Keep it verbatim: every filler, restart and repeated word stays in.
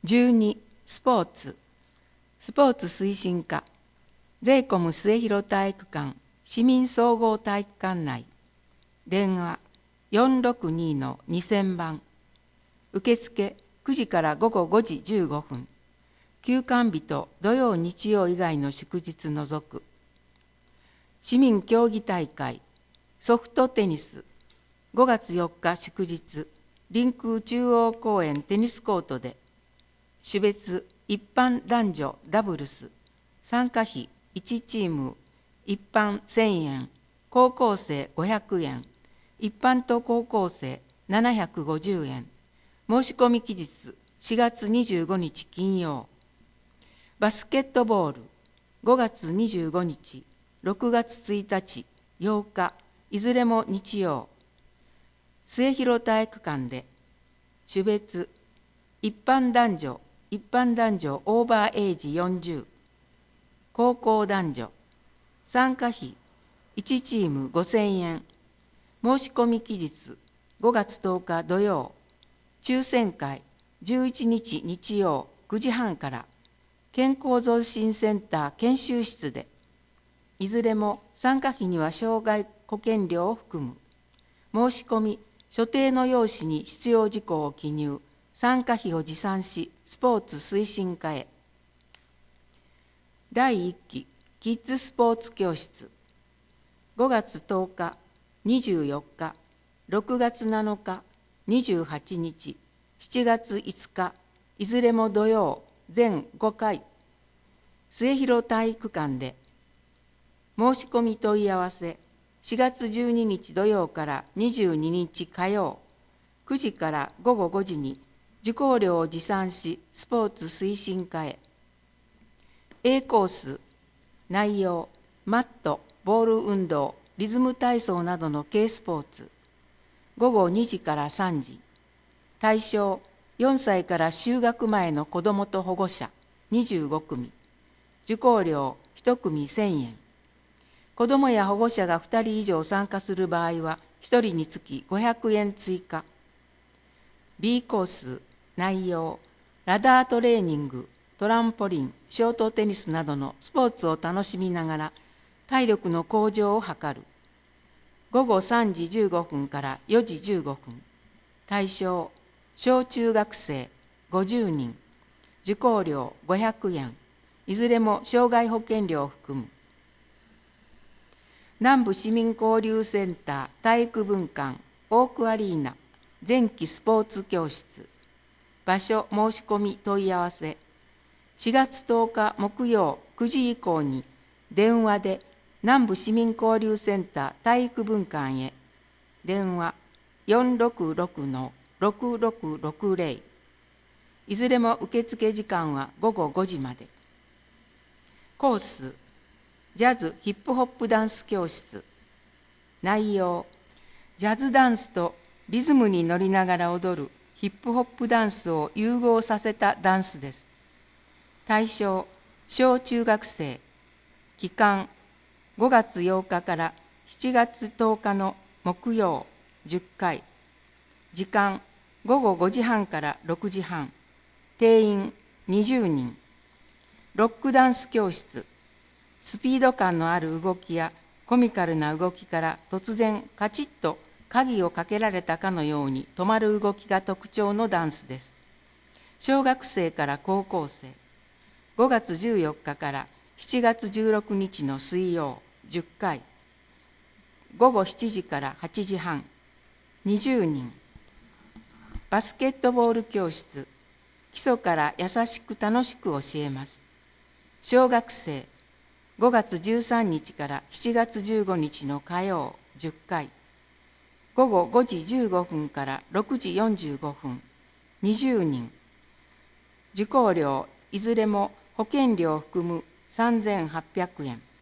じゅうに、スポーツ。スポーツ推進課。ゼイコム末広体育館、市民総合体育館内。電話 よんろくに にせんばん。受付くじからごごごじじゅうごふん。休館日と土曜日曜以外の祝日除く。市民競技大会、ソフトテニス、ごがつよっか祝日、臨空中央公園テニスコートで、種別一般男女ダブルス、参加費いちチーム、一般せんえん、高校生ごひゃくえん、一般と高校生ななひゃくごじゅうえん、申し込み期日しがつにじゅうごにち金曜。バスケットボールごがつにじゅうごにち、ろくがつついたち、ようか、いずれも日曜。末広体育館で、種別一般男女、一般男女オーバーエイジよんじゅう、高校男女、参加費いちチームごせんえん、申し込み期日ごがつとおか土曜、抽選会じゅういちにち日曜くじはんから、健康増進センター研修室で、いずれも参加費には障害保険料を含む。申し込み、所定の用紙に必要事項を記入、参加費を持参し、スポーツ推進課へ。だいいっきキッズスポーツ教室。ごがつとおか、にじゅうよっか、ろくがつなのか、にじゅうはちにち、しちがついつか、いずれも土曜、全ごかい。末広体育館で。申し込み問い合わせ、しがつじゅうににち土曜からにじゅうににち火曜、くじからごごごじに受講料を持参し、スポーツ推進課へ。A コース、内容、マット、ボール運動、リズム体操などの軽スポーツ。ごごにじからさんじ。対象、よんさいから就学前の子どもと保護者、にじゅうごくみ。受講料、いちくみせんえん。子どもや保護者がふたり以上参加する場合は、ひとりにつきごひゃくえん追加。B コース、内容、ラダートレーニング、トランポリン、ショートテニスなどのスポーツを楽しみながら、体力の向上を図る。ごごさんじじゅうごふんからよじじゅうごふん。対象、小中学生ごじゅうにん。受講料ごひゃくえん。いずれも障害保険料を含む。南部市民交流センター体育分館オークアリーナ前期スポーツ教室。場所申し込み問い合わせ。しがつとおか木曜くじ以降に電話で南部市民交流センター体育分館へ。電話 よんろくろくのろくろくろくぜろ。いずれも受付時間はごごごじまで。コース、ジャズヒップホップダンス教室。内容、ジャズダンスとリズムに乗りながら踊るヒップホップダンスを融合させたダンスです。対象、小中学生。期間、ごがつようかからしちがつとおかの木曜じゅっかい。時間、ごごごじはんからろくじはん。定員にじゅうにん。ロックダンス教室。スピード感のある動きやコミカルな動きから突然カチッと鍵をかけられたかのように止まる動きが特徴のダンスです。小学生から高校生。ごがつじゅうよっかからしちがつじゅうろくにちの水曜じゅっかい。ごごしちじからはちじはん。にじゅうにん。バスケットボール教室。基礎から優しく楽しく教えます。小学生。ごがつじゅうさんにちからしちがつじゅうごにちの火曜じゅっかい。ごごごじじゅうごふんからろくじよんじゅうごふん。にじゅうにん。受講料いずれも保険料を含むさんぜんはっぴゃくえん。